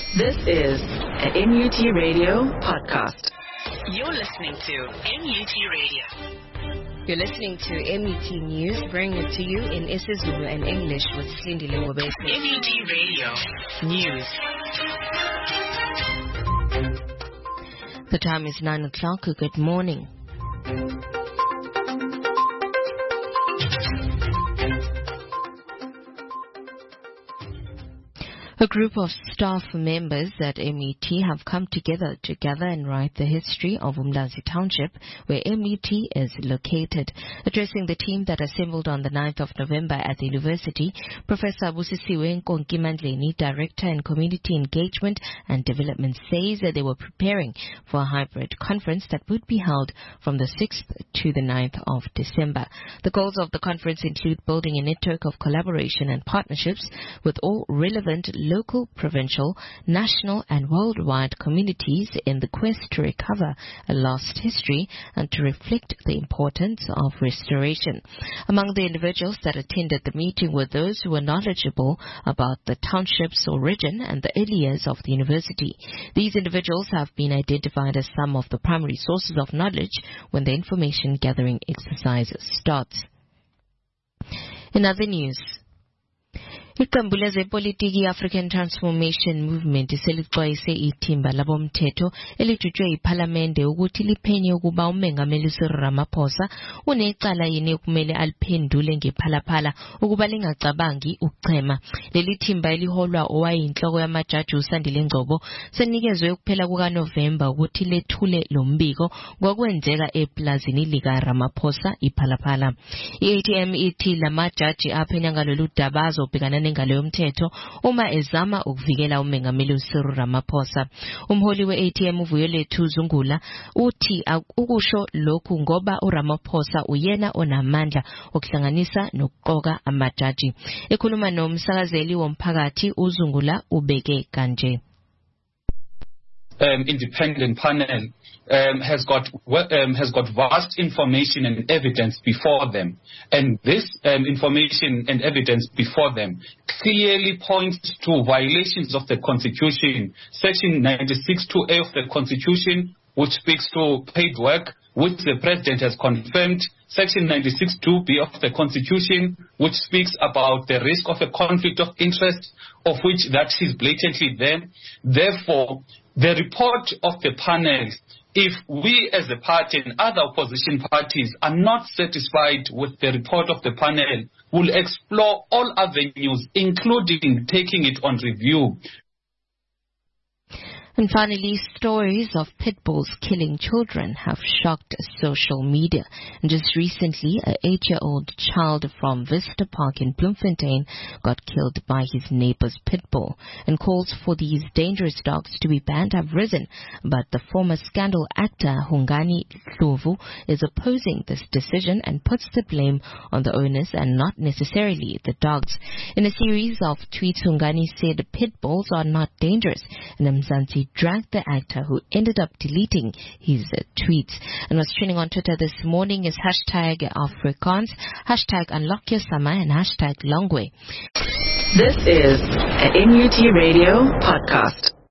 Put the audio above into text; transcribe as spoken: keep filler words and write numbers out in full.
This is an N U T Radio podcast. You're listening to N U T Radio. You're listening to M U T News, bringing it to you in isiZulu and English with Cindy Lengobese. M U T Radio News. The time is nine o'clock. Good morning. A group of staff members at M U T have come together to gather and write the history of Umlazi Township, where M U T is located. Addressing the team that assembled on the ninth of November at the university, Professor Busisiwe Nkonkimandleni, Director in Community Engagement and Development, says that they were preparing for a hybrid conference that would be held from the sixth to the ninth of December. The goals of the conference include building a network of collaboration and partnerships with all relevant local, provincial, national and worldwide communities in the quest to recover a lost history and to reflect the importance of restoration. Among the individuals that attended the meeting were those who were knowledgeable about the township's origin and the early years of the university. These individuals have been identified as some of the primary sources of knowledge when the information gathering exercise starts. In other news, iqembu lezepolitiki African Transformation Movement selixwayise ithimba labomthetho elijutshwe yiphalamende ukuthi liphenye ukuba umengameli Cyril Ramaphosa unecala yini okumele aliphendule ngephalaphala ukuba lingacabangi ukuchema. Leli thimba eliholwa owayinhloko yamajaji uSandile Ngcobo senikezwe ukuphela kukaNovemba ukuthi lethule lo mbiko ngokwenzeka eplazini lika Ramaphosa iphalaphala. I-A T M ithi lamajaji aphenya ngalolu daba azobhekana ngalo yomthetho uma ezama ukuvikela umengameli Cyril Ramaphosa. Umholi we-A T M Vuyolethu Zungula uthi ukusho lokhu ngoba uRamaphosa uyena onamandla okuhlanganisa nokuqoka amajaji. Ekhuluma nomsakazeli womphakathi uZungula ubeke kanje. Um, independent panel um, has got um, has got vast information and evidence before them, and this um, information and evidence before them clearly points to violations of the Constitution. Section ninety-six two A of the Constitution, which speaks to paid work, which the President has confirmed. Section ninety-six two B of the Constitution, which speaks about the risk of a conflict of interest, of which that is blatantly there. Therefore, the report of the panel, if we as a party and other opposition parties are not satisfied with the report of the panel, will explore all avenues, including taking it on review. And finally, stories of pit bulls killing children have shocked social media. And just recently, an eight-year-old child from Vista Park in Bloemfontein got killed by his neighbor's pit bull. And calls for these dangerous dogs to be banned have risen. But the former Scandal actor Hungani Ndlovu is opposing this decision and puts the blame on the owners and not necessarily the dogs. In a series of tweets, Hungani said pit bulls are not dangerous, and Mzansi dragged the actor who ended up deleting his uh, tweets. And what's trending on Twitter this morning is hashtag Afrikaans, hashtag Unlock Your Summer, and hashtag Longway. This is an N U T Radio podcast.